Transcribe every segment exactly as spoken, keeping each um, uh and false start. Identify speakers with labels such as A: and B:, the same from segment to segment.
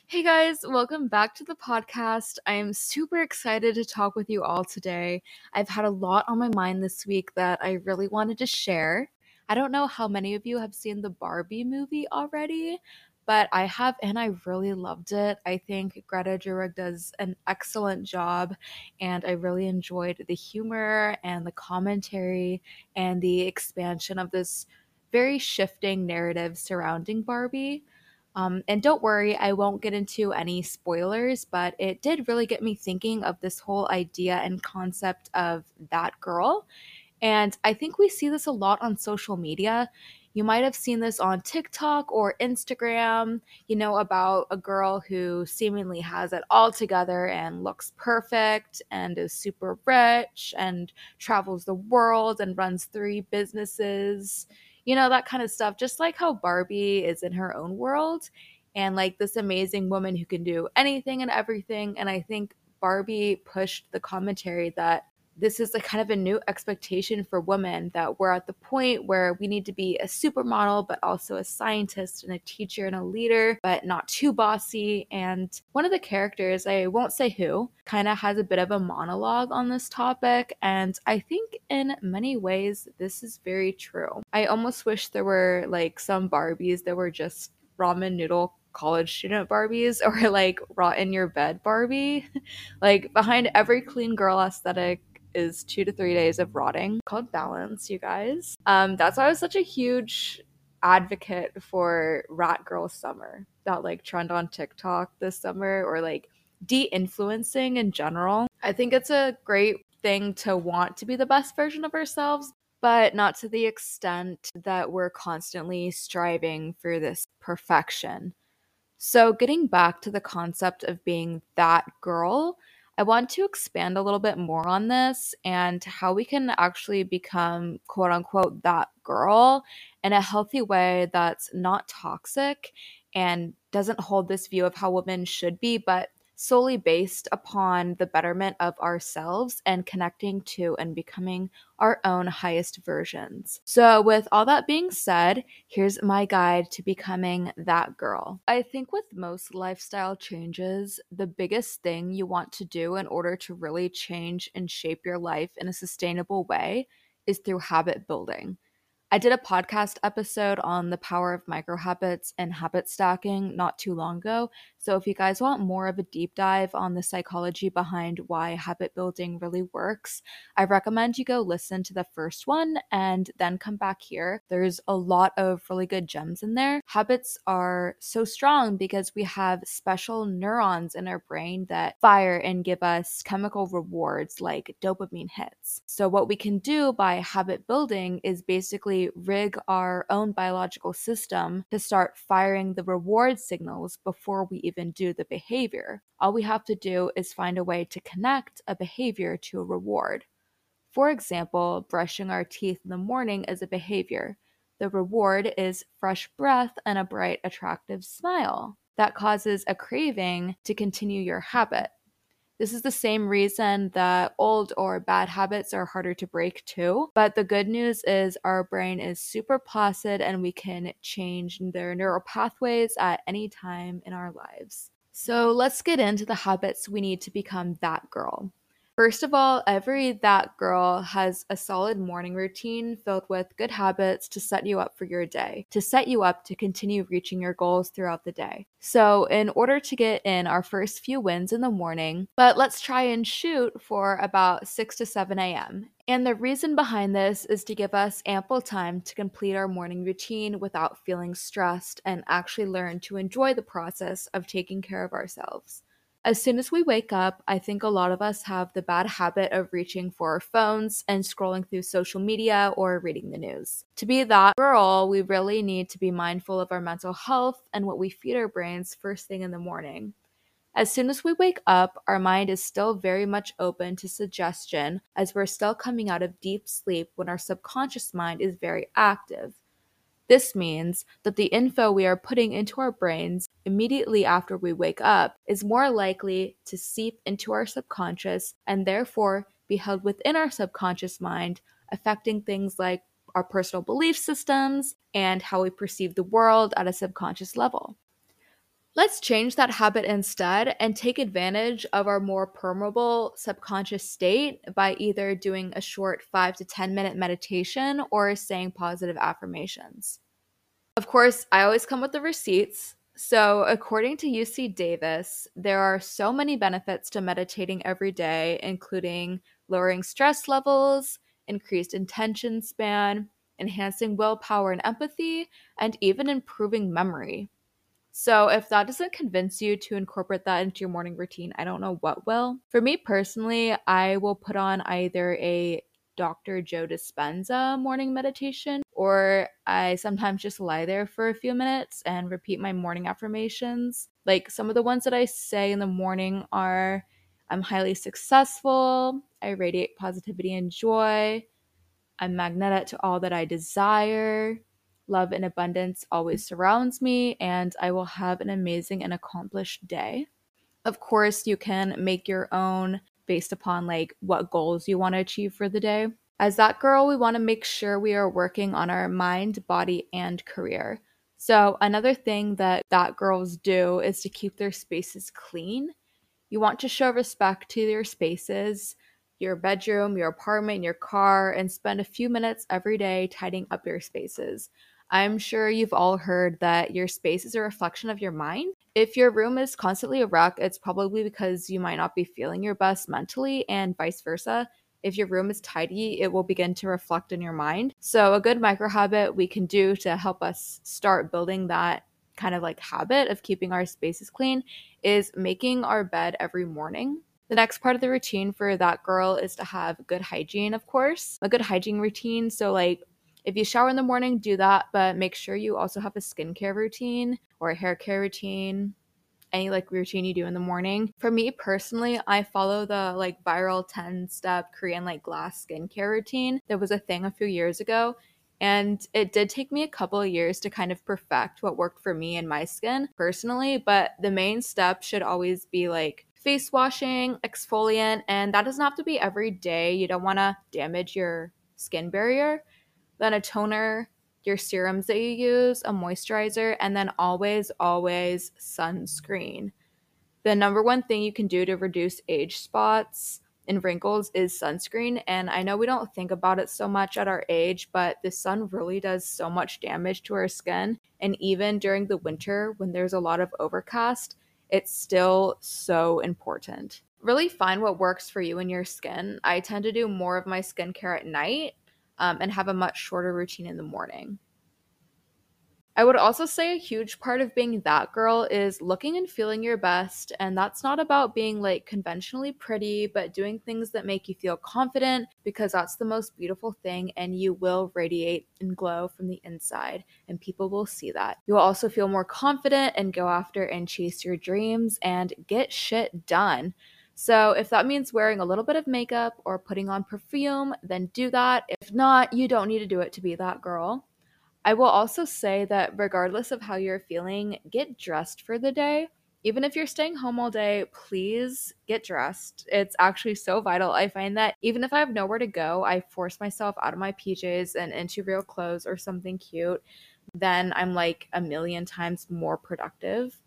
A: Hey guys, welcome back to the podcast. I'm super excited to talk with you all today. I've had a lot on my mind this week that I really wanted to share. I don't know how many of you have seen the Barbie movie already, but I have and I really loved it. I think Greta Gerwig does an excellent job, and I really enjoyed the humor and the commentary and the expansion of this very shifting narrative surrounding Barbie. Um, and don't worry, I won't get into any spoilers, but it did really get me thinking of this whole idea and concept of that girl. And I think we see this a lot on social media. You might have seen this on TikTok or Instagram, you know, about a girl who seemingly has it all together and looks perfect and is super rich and travels the world and runs three businesses, you know, that kind of stuff. Just like how Barbie is in her own world and like this amazing woman who can do anything and everything. And I think Barbie pushed the commentary that this is a kind of a new expectation for women, that we're at the point where we need to be a supermodel, but also a scientist and a teacher and a leader, but not too bossy. And one of the characters, I won't say who, kind of has a bit of a monologue on this topic. And I think in many ways, this is very true. I almost wish there were like some Barbies that were just ramen noodle college student Barbies, or like rot in your bed Barbie. Like behind every clean girl aesthetic is two to three days of rotting, called balance, you guys. Um, that's why I was such a huge advocate for Rat Girl Summer, that like trend on TikTok this summer, or like de-influencing in general. I think it's a great thing to want to be the best version of ourselves, but not to the extent that we're constantly striving for this perfection. So, getting back to the concept of being that girl, I want to expand a little bit more on this and how we can actually become quote unquote that girl in a healthy way that's not toxic and doesn't hold this view of how women should be, but solely based upon the betterment of ourselves and connecting to and becoming our own highest versions. So, with all that being said, here's my guide to becoming that girl. I think with most lifestyle changes, the biggest thing you want to do in order to really change and shape your life in a sustainable way is through habit building. I did a podcast episode on the power of micro habits and habit stacking not too long ago. So if you guys want more of a deep dive on the psychology behind why habit building really works, I recommend you go listen to the first one and then come back here. There's a lot of really good gems in there. Habits are so strong because we have special neurons in our brain that fire and give us chemical rewards like dopamine hits. So what we can do by habit building is basically rig our own biological system to start firing the reward signals before we even do the behavior. All we have to do is find a way to connect a behavior to a reward. For example, brushing our teeth in the morning is a behavior. The reward is fresh breath and a bright, attractive smile. That causes a craving to continue your habit. This is the same reason that old or bad habits are harder to break too. But the good news is our brain is super placid and we can change their neural pathways at any time in our lives. So let's get into the habits we need to become that girl. First of all, every that girl has a solid morning routine filled with good habits to set you up for your day, to set you up to continue reaching your goals throughout the day. So, in order to get in our first few wins in the morning, but let's try and shoot for about six to seven a.m. And the reason behind this is to give us ample time to complete our morning routine without feeling stressed and actually learn to enjoy the process of taking care of ourselves. As soon as we wake up, I think a lot of us have the bad habit of reaching for our phones and scrolling through social media or reading the news. To be that girl, we really need to be mindful of our mental health and what we feed our brains first thing in the morning. As soon as we wake up, our mind is still very much open to suggestion as we're still coming out of deep sleep when our subconscious mind is very active. This means that the info we are putting into our brains immediately after we wake up is more likely to seep into our subconscious and therefore be held within our subconscious mind, affecting things like our personal belief systems and how we perceive the world at a subconscious level. Let's change that habit instead and take advantage of our more permeable subconscious state by either doing a short five to ten minute meditation or saying positive affirmations. Of course, I always come with the receipts. So, according to U C Davis, there are so many benefits to meditating every day, including lowering stress levels, increased attention span, enhancing willpower and empathy, and even improving memory. So, if that doesn't convince you to incorporate that into your morning routine, I don't know what will. For me personally, I will put on either a Doctor Joe Dispenza morning meditation, or I sometimes just lie there for a few minutes and repeat my morning affirmations. Like some of the ones that I say in the morning are: I'm highly successful, I radiate positivity and joy, I'm magnetic to all that I desire. Love and abundance always surrounds me, and I will have an amazing and accomplished day. Of course, you can make your own based upon like what goals you want to achieve for the day. As that girl, we want to make sure we are working on our mind, body, and career. So, another thing that that girls do is to keep their spaces clean. You want to show respect to your spaces, your bedroom, your apartment, your car, and spend a few minutes every day tidying up your spaces. I'm sure you've all heard that your space is a reflection of your mind. If your room is constantly a wreck, it's probably because you might not be feeling your best mentally, and vice versa. If your room is tidy, it will begin to reflect in your mind. So, a good micro habit we can do to help us start building that kind of like habit of keeping our spaces clean is making our bed every morning. The next part of the routine for that girl is to have good hygiene, of course, a good hygiene routine. So, like, if you shower in the morning, do that, but make sure you also have a skincare routine or a hair care routine, any like routine you do in the morning. For me personally, I follow the like viral ten step Korean like glass skincare routine. That was a thing a few years ago. And it did take me a couple of years to kind of perfect what worked for me and my skin personally. But the main step should always be like face washing, exfoliant, and that doesn't have to be every day. You don't want to damage your skin barrier. Then a toner, your serums that you use, a moisturizer, and then always, always sunscreen. The number one thing you can do to reduce age spots and wrinkles is sunscreen. And I know we don't think about it so much at our age, but the sun really does so much damage to our skin. And even during the winter, when there's a lot of overcast, it's still so important. Really find what works for you and your skin. I tend to do more of my skincare at night um, and have a much shorter routine in the morning. I would also say a huge part of being that girl is looking and feeling your best. And that's not about being like conventionally pretty, but doing things that make you feel confident because that's the most beautiful thing. And you will radiate and glow from the inside, and people will see that. You will also feel more confident and go after and chase your dreams and get shit done. So, if that means wearing a little bit of makeup or putting on perfume, then do that. If not, you don't need to do it to be that girl. I will also say that regardless of how you're feeling, get dressed for the day. Even if you're staying home all day, please get dressed. It's actually so vital. I find that even if I have nowhere to go, I force myself out of my P Js and into real clothes or something cute. Then I'm like a million times more productive.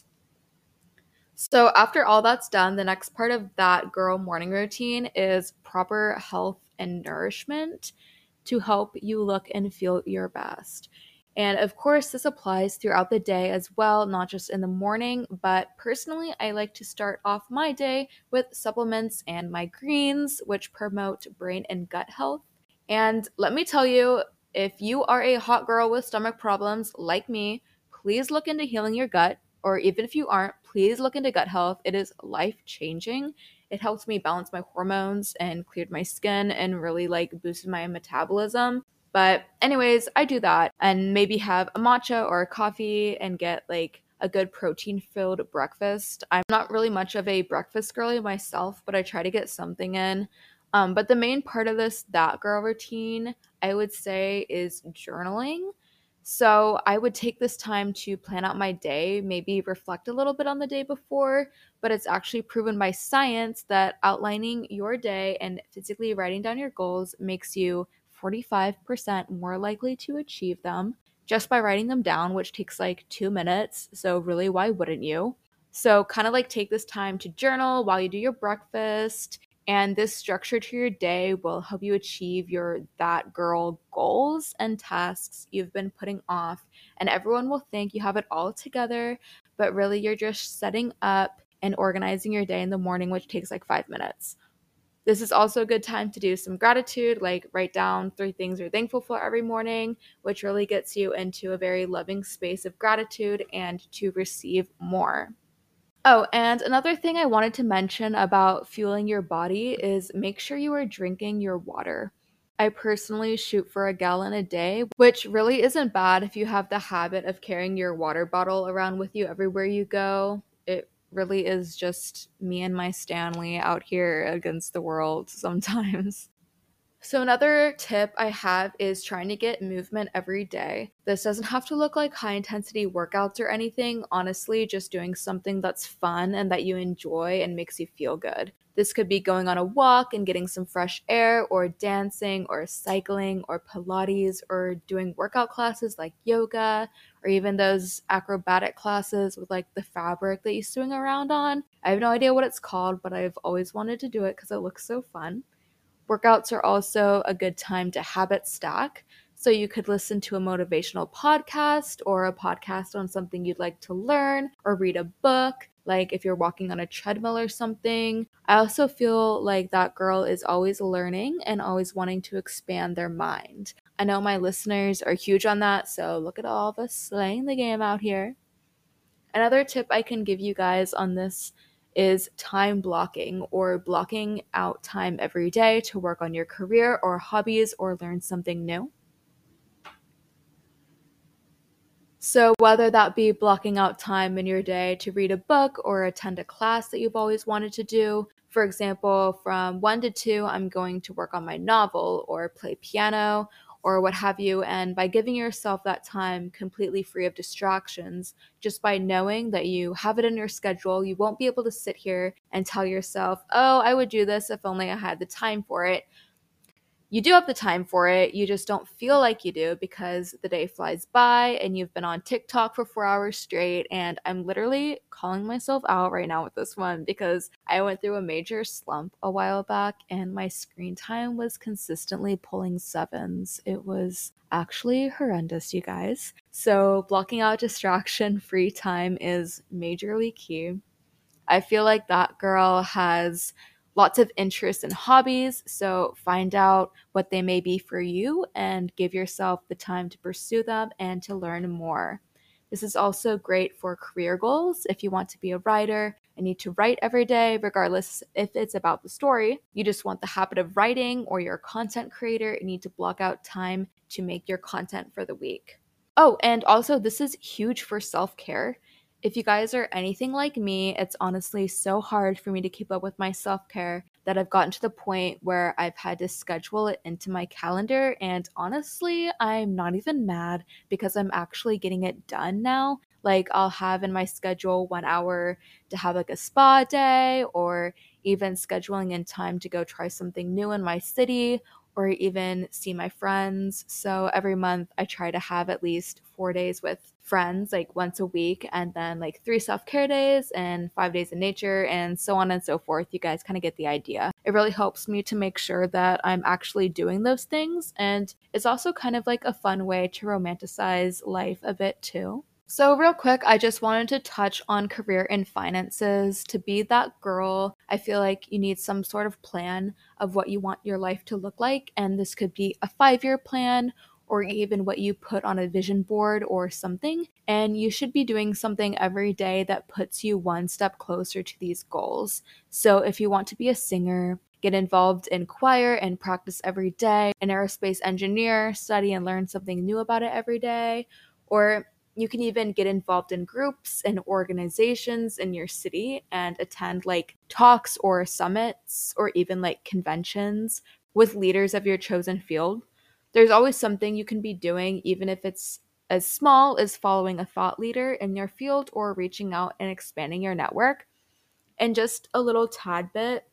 A: So, after all that's done, the next part of that girl morning routine is proper health and nourishment to help you look and feel your best. And of course, this applies throughout the day as well, not just in the morning. But personally, I like to start off my day with supplements and my greens, which promote brain and gut health. And let me tell you, if you are a hot girl with stomach problems like me, please look into healing your gut. Or even if you aren't, please look into gut health. It is life changing. It helps me balance my hormones and cleared my skin and really like boosted my metabolism. But anyways, I do that and maybe have a matcha or a coffee and get like a good protein filled breakfast. I'm not really much of a breakfast girly myself, but I try to get something in. Um, but the main part of this that girl routine, I would say, is journaling. So I would take this time to plan out my day, maybe reflect a little bit on the day before, but it's actually proven by science that outlining your day and physically writing down your goals makes you forty-five percent more likely to achieve them. just by writing them down, which takes like two minutes. So, really, why wouldn't you? So, kind of like take this time to journal while you do your breakfast. And this structure to your day will help you achieve your that girl goals and tasks you've been putting off. And everyone will think you have it all together, but really you're just setting up and organizing your day in the morning, which takes like five minutes. This is also a good time to do some gratitude, like write down three things you're thankful for every morning, which really gets you into a very loving space of gratitude and to receive more. Oh, and another thing I wanted to mention about fueling your body is make sure you are drinking your water. I personally shoot for a gallon a day, which really isn't bad if you have the habit of carrying your water bottle around with you everywhere you go. It really is just me and my Stanley out here against the world sometimes. So, another tip I have is trying to get movement every day. This doesn't have to look like high intensity workouts or anything. Honestly, just doing something that's fun and that you enjoy and makes you feel good. This could be going on a walk and getting some fresh air, or dancing, or cycling, or Pilates, or doing workout classes like yoga, or even those acrobatic classes with like the fabric that you swing around on. I have no idea what it's called, but I've always wanted to do it because it looks so fun. Workouts are also a good time to habit stack. So you could listen to a motivational podcast or a podcast on something you'd like to learn, or read a book, like if you're walking on a treadmill or something. I also feel like that girl is always learning and always wanting to expand their mind. I know my listeners are huge on that, so look at all of us slaying the game out here. Another tip I can give you guys on this is time blocking, or blocking out time every day to work on your career or hobbies or learn something new. So, whether that be blocking out time in your day to read a book or attend a class that you've always wanted to do. For example, from one to two, I'm going to work on my novel or play piano or what have you. And by giving yourself that time completely free of distractions, just by knowing that you have it in your schedule, you won't be able to sit here and tell yourself, oh, I would do this if only I had the time for it. You do have the time for it, you just don't feel like you do because the day flies by and you've been on TikTok for four hours straight. And I'm literally calling myself out right now with this one because I went through a major slump a while back and my screen time was consistently pulling sevens. It was actually horrendous, you guys. So blocking out distraction free time is majorly key. I feel like that girl has lots of interests and hobbies, so find out what they may be for you and give yourself the time to pursue them and to learn more. This is also great for career goals. If you want to be a writer and need to write every day, regardless if it's about the story, you just want the habit of writing, or you're a content creator and need to block out time to make your content for the week. Oh, and also this is huge for self-care. If you guys are anything like me, it's honestly so hard for me to keep up with my self-care that I've gotten to the point where I've had to schedule it into my calendar. And honestly, I'm not even mad because I'm actually getting it done now. Like, I'll have in my schedule one hour to have like a spa day, or even scheduling in time to go try something new in my city, or even see my friends. So every month I try to have at least four days with friends, like once a week, and then like three self-care days and five days in nature, and so on and so forth. You guys kind of get the idea. It really helps me to make sure that I'm actually doing those things, and it's also kind of like a fun way to romanticize life a bit too. So real quick, I just wanted to touch on career and finances. To be that girl, I feel like you need some sort of plan of what you want your life to look like. And this could be a five-year plan, or even what you put on a vision board or something. And you should be doing something every day that puts you one step closer to these goals. So if you want to be a singer, get involved in choir and practice every day, an aerospace engineer, study and learn something new about it every day, or you can even get involved in groups and organizations in your city and attend like talks or summits or even like conventions with leaders of your chosen field. There's always something you can be doing, even if it's as small as following a thought leader in your field or reaching out and expanding your network. And just a little tad bit,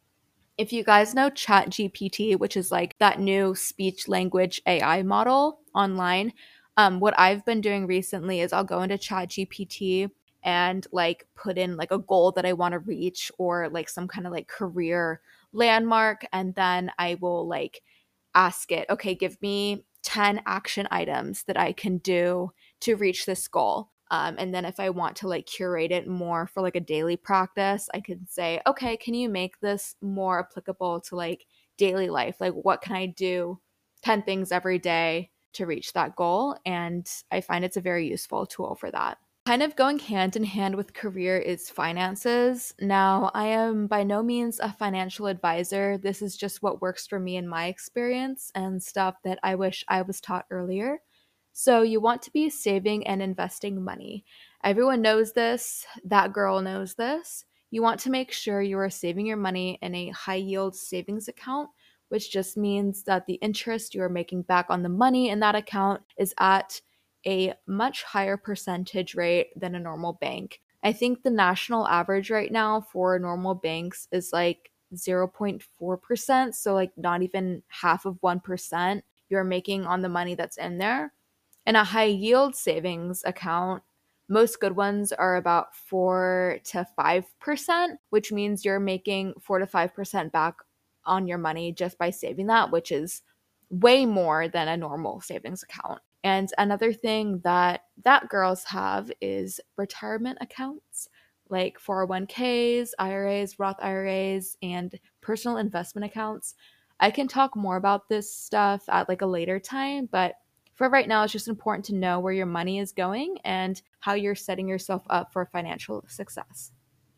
A: if you guys know ChatGPT, which is like that new speech language A I model online, Um, what I've been doing recently is I'll go into ChatGPT and like put in like a goal that I want to reach or like some kind of like career landmark. And then I will like ask it, okay, give me ten action items that I can do to reach this goal. Um, and then if I want to like curate it more for like a daily practice, I could say, okay, can you make this more applicable to like daily life? Like, what can I do ten things every day to reach that goal? And I find it's a very useful tool for that. Kind of going hand in hand with career is finances. Now, I am by no means a financial advisor. This is just what works for me in my experience and stuff that I wish I was taught earlier. So, you want to be saving and investing money. Everyone knows this. That girl knows this. You want to make sure you are saving your money in a high yield savings account, which just means that the interest you are making back on the money in that account is at a much higher percentage rate than a normal bank. I think the national average right now for normal banks is like zero point four percent. So, like, not even half of one percent you're making on the money that's in there. In a high yield savings account, most good ones are about four to five percent, which means you're making four to five percent back on your money just by saving that, which is way more than a normal savings account. And another thing that that girls have is retirement accounts like four oh one k's, I R As, Roth I R As, and personal investment accounts. I can talk more about this stuff at like a later time, but for right now, it's just important to know where your money is going and how you're setting yourself up for financial success.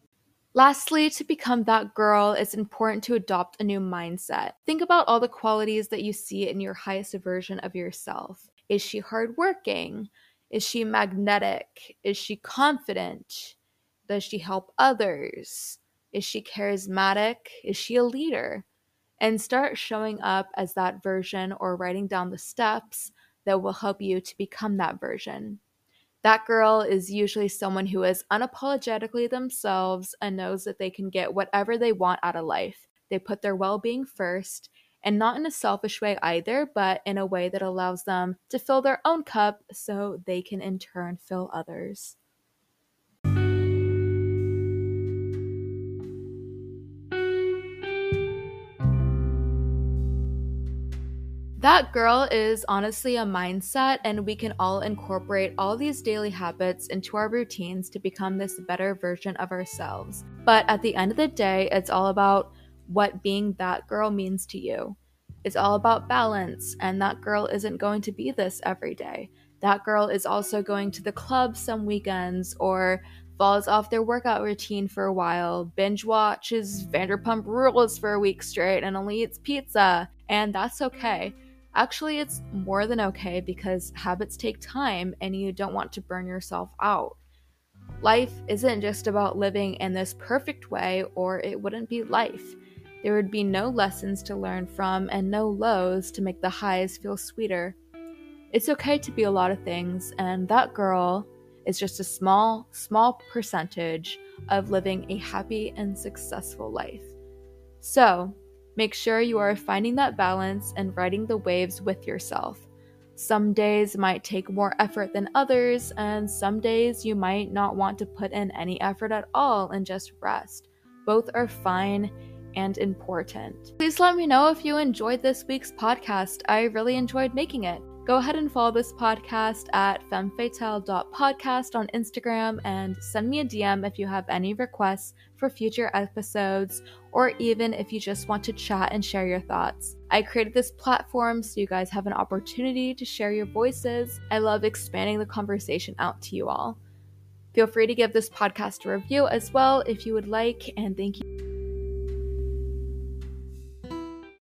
A: Lastly, to become that girl, it's important to adopt a new mindset. Think about all the qualities that you see in your highest version of yourself. Is she hardworking? Is she magnetic? Is she confident? Does she help others? Is she charismatic? Is she a leader? And start showing up as that version or writing down the steps that will help you to become that version. That girl is usually someone who is unapologetically themselves and knows that they can get whatever they want out of life. They put their well being first, and not in a selfish way either, but in a way that allows them to fill their own cup so they can in turn fill others. That girl is honestly a mindset, and we can all incorporate all these daily habits into our routines to become this better version of ourselves. But at the end of the day, it's all about what being that girl means to you. It's all about balance, and that girl isn't going to be this every day. That girl is also going to the club some weekends or falls off their workout routine for a while, binge watches Vanderpump Rules for a week straight, and only eats pizza. And that's okay. Actually, it's more than okay because habits take time and you don't want to burn yourself out. Life isn't just about living in this perfect way, or it wouldn't be life. There would be no lessons to learn from and no lows to make the highs feel sweeter. It's okay to be a lot of things, and that girl is just a small, small percentage of living a happy and successful life. So, make sure you are finding that balance and riding the waves with yourself. Some days might take more effort than others, and some days you might not want to put in any effort at all and just rest. Both are fine and important. Please let me know if you enjoyed this week's podcast. I really enjoyed making it. Go ahead and follow this podcast at femmefatale dot podcast on Instagram and send me a D M if you have any requests for future episodes, or even if you just want to chat and share your thoughts. I created this platform so you guys have an opportunity to share your voices. I love expanding the conversation out to you all. Feel free to give this podcast a review as well if you would like, and thank you.